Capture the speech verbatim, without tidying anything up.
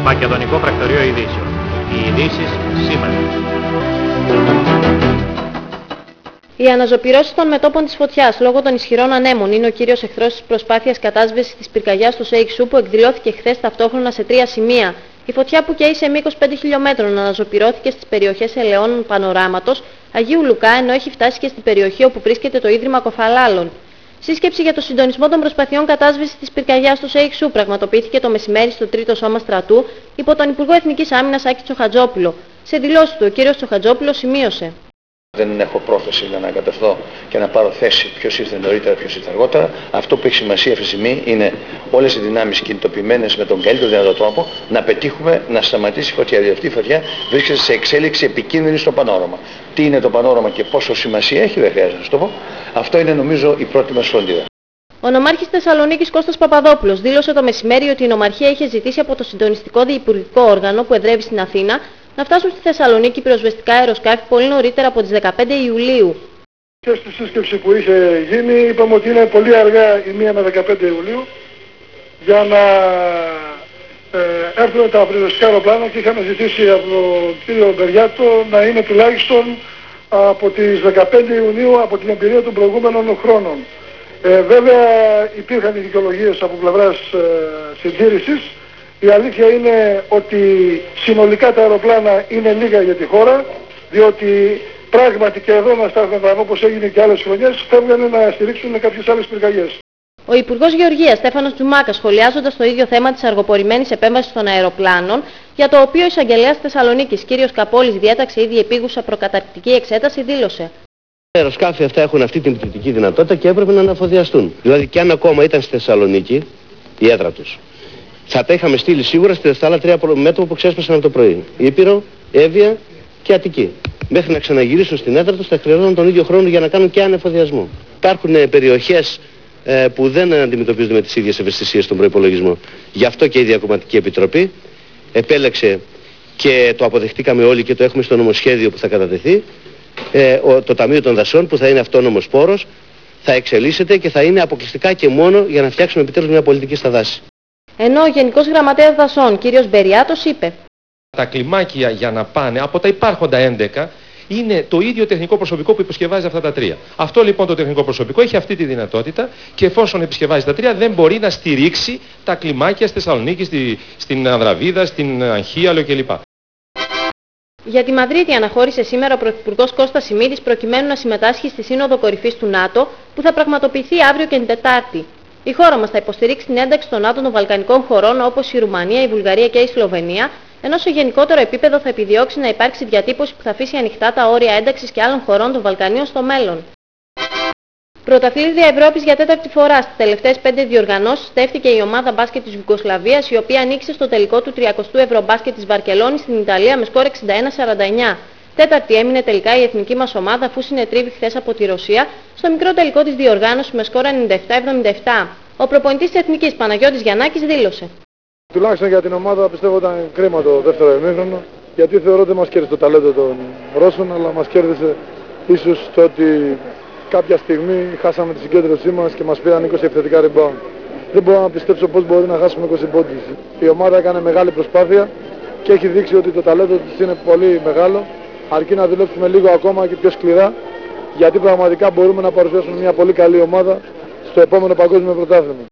Μακεδονικό Πρακτορείο Ειδήσεων. Οι ειδήσεις σήμερα. Οι αναζωπυρώσεις των μετώπων της φωτιάς λόγω των ισχυρών ανέμων είναι ο κύριος εχθρός της προσπάθειας κατάσβεσης της πυρκαγιάς του Σέιξου που εκδηλώθηκε χθες ταυτόχρονα σε τρία σημεία. Η φωτιά που καίει σε μήκος πέντε χιλιομέτρων αναζωπυρώθηκε στις περιοχές Ελαιώνων Πανοράματος, Αγίου Λουκά, ενώ έχει φτάσει και στην περιοχή όπου βρίσκεται το Ίδρυμα Κοφαλάλων. Σύσκεψη για το συντονισμό των προσπαθειών κατάσβεσης της πυρκαγιάς του Σέιξου πραγματοποιήθηκε το μεσημέρι στο τρίτο Σώμα Στρατού υπό τον Υπουργό Εθνικής Άμυνας Άκη Τσοχατζόπουλο. Σε δηλώσεις του, ο κύριος Τσοχατζόπουλος σημείωσε: Δεν έχω πρόθεση να ανακατευθώ και να πάρω θέση ποιος ήρθε νωρίτερα, ποιος ήρθε αργότερα. Αυτό που έχει σημασία αυτή τη στιγμή είναι όλες οι δυνάμεις κινητοποιημένες με τον καλύτερο δυνατό τρόπο να πετύχουμε να σταματήσει η φωτιά. Δηλαδή αυτή η φωτιά βρίσκεται σε εξέλιξη επικίνδυνη στο πανόραμα. Τι είναι το πανόραμα και πόσο σημασία έχει, δεν χρειάζεται να σας το πω. Αυτό είναι νομίζω η πρώτη μας φροντίδα. Ο νομάρχης Θεσσαλονίκης Κώστας Παπαδόπουλος δήλωσε το μεσημέρι ότι η νομαρχία είχε ζητήσει από το συντονιστικό διυπουργικό όργανο που εδρεύει στην Αθήνα να φτάσουν στη Θεσσαλονίκη πυροσβεστικά αεροσκάφη πολύ νωρίτερα από τις δεκαπέντε Ιουλίου. Και στη σύσκεψη που είχε γίνει είπαμε ότι είναι πολύ αργά η μία με δεκαπέντε Ιουλίου για να ε, έρθουν τα πυροσβεστικά αεροπλάνα και είχαμε ζητήσει από τον κύριο Μπεριάτο να είναι τουλάχιστον από τις δεκαπέντε Ιουνίου από την εμπειρία των προηγούμενων χρόνων. Ε, βέβαια υπήρχαν οι δικαιολογίες από πλευράς ε, συντήρησης. Η αλήθεια είναι ότι συνολικά τα αεροπλάνα είναι λίγα για τη χώρα, διότι πράγματι και εδώ μας στάθμευαν όπως έγινε και άλλες χρονιές, φεύγανε να στηρίξουν κάποιες άλλες πυρκαγιές. Ο Υπουργός Γεωργίας Στέφανος Τζουμάκας, σχολιάζοντας το ίδιο θέμα της αργοπορημένης επέμβασης των αεροπλάνων, για το οποίο ο εισαγγελέας Θεσσαλονίκης κ. Καπόλης διέταξε ήδη επίγουσα προκαταρκτική εξέταση, δήλωσε: Τα αεροσκάφη αυτά έχουν αυτή την πτυτική δυνατότητα και έπρεπε να αναφοδιαστούν. Δηλαδή, και αν ακόμα ήταν στη Θεσσαλονίκη η έδρα τους, θα τα είχαμε στείλει σίγουρα στη άλλα τρία μέτωπα που ξέσπασαν από το πρωί. Ήπειρο, Εύβοια και Αττική. Μέχρι να ξαναγυρίσουν στην έδρα τους θα χρειαζόταν τον ίδιο χρόνο για να κάνουν και ανεφοδιασμό. Υπάρχουν ε, περιοχές ε, που δεν αντιμετωπίζονται με τις ίδιες ευαισθησίες στον προϋπολογισμό. Γι' αυτό και η Διακομματική Επιτροπή επέλεξε και το αποδεχτήκαμε όλοι και το έχουμε στο νομοσχέδιο που θα κατατεθεί, ε, ο, το Ταμείο των Δασών που θα είναι αυτόνομος πόρος, θα εξελίσσεται και θα είναι αποκλειστικά και μόνο για να φτιάξουμε επιτέλους μια πολιτική στα δάση. Ενώ ο Γενικός Γραμματέας Δασών, κ. Μπεριάτος, είπε: Τα κλιμάκια για να πάνε από τα υπάρχοντα έντεκα είναι το ίδιο τεχνικό προσωπικό που επισκευάζει αυτά τα τρία. Αυτό λοιπόν το τεχνικό προσωπικό έχει αυτή τη δυνατότητα και εφόσον επισκευάζει τα τρία δεν μπορεί να στηρίξει τα κλιμάκια στη Θεσσαλονίκη, στη, στην Ανδραβίδα, στην Αγχίαλο κλπ. Για τη Μαδρίτη αναχώρησε σήμερα ο Πρωθυπουργός Κώστας Σιμίδης προκειμένου να συμμετάσχει στη Σύνοδο Κορυφής του ΝΑΤΟ που θα πραγματοποιηθεί αύριο και την Τετάρτη. Η χώρα μας θα υποστηρίξει την ένταξη των ΝΑΤΟ των Βαλκανικών χωρών όπως η Ρουμανία, η Βουλγαρία και η Σλοβενία, ενώ σε γενικότερο επίπεδο θα επιδιώξει να υπάρξει διατύπωση που θα αφήσει ανοιχτά τα όρια ένταξης και άλλων χωρών των Βαλκανίων στο μέλλον. Πρωταθλήτρια Ευρώπης για τέταρτη φορά στις τελευταίες πέντε διοργανώσεις στέφθηκε η ομάδα μπάσκετ της Ιουγκοσλαβίας, η οποία ανοίξε στο τελικό του τριακοστού Ευρωμπάσκετ της Βαρκελόνης στην Ιταλία με σκορ εξήντα ένα σαράντα εννιά. Τέταρτη έμεινε τελικά η εθνική μας ομάδα αφού συνετρίβη χθες από τη Ρωσία στο μικρό τελικό της διοργάνωσης με σκορ ενενήντα επτά εβδομήντα επτά. Ο προπονητής της Εθνικής Παναγιώτης Γιαννάκης δήλωσε: Τουλάχιστον για την ομάδα πιστεύω ήταν κρίμα το δεύτερο ημίχρονο, γιατί θεωρώ ότι μας κέρδισε το ταλέντο των Ρώσων, αλλά μας κέρδισε ίσως το ότι κάποια στιγμή χάσαμε τη συγκέντρωσή μας και μας πήραν είκοσι επιθετικά rebound. Δεν μπορώ να πιστέψω πώς μπορεί να χάσουμε είκοσι πόντους. Η ομάδα έκανε μεγάλη προσπάθεια και έχει δείξει ότι το ταλέντο της είναι πολύ μεγάλο, αρκεί να δουλέψουμε λίγο ακόμα και πιο σκληρά, γιατί πραγματικά μπορούμε να παρουσιάσουμε μια πολύ καλή ομάδα στο επόμενο παγκόσμιο πρωτάθλημα.